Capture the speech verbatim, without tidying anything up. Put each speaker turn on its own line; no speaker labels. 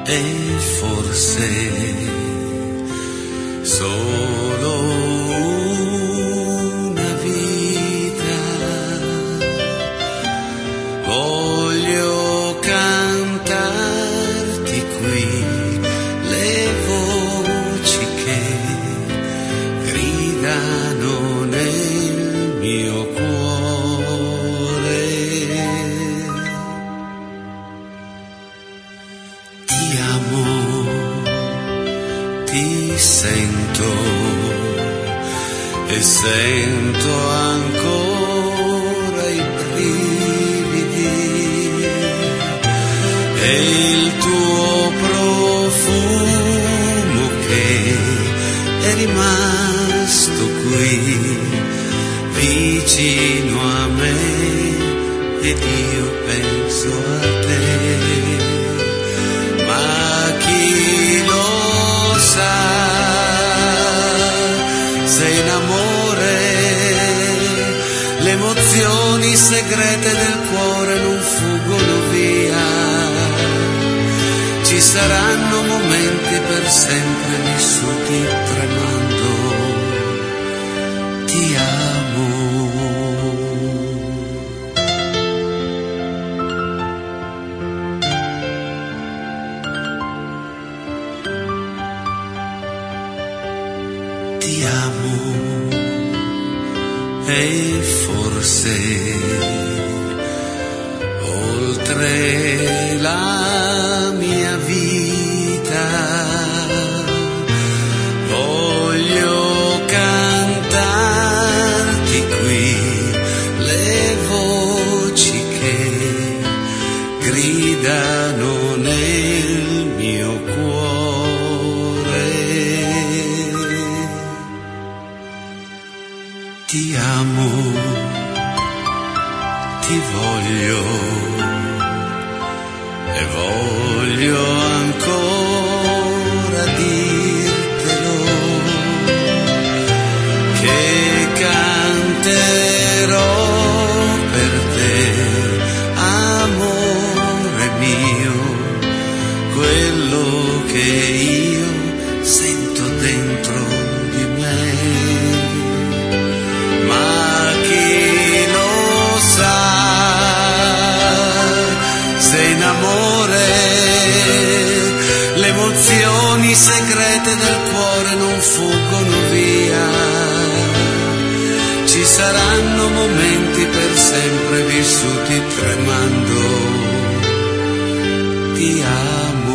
e forse solo una vita voglio cantarti qui le voci che gridano nel mio cuore. Ti amo, ti sento e sento ancora i brividi e il tuo profumo che è rimasto qui vicino a me ed io penso a te. Ma chi lo sa, sei in amore, le emozioni segrete del cuore non fuggono via, ci saranno momenti per sempre vissuti tremando. Ti amo. Ti amo e forse oltre la mia vita voglio cantarti qui le voci che gridano nel mio cuore. Ti amo, ti voglio e voglio ancora dirtelo che canterò per te, amore mio, quello che io sento dentro di me. Ma chi lo sa, sei in amore, le emozioni segrete del cuore non fuggono via, ci saranno momenti per sempre vissuti tremando. Ti amo.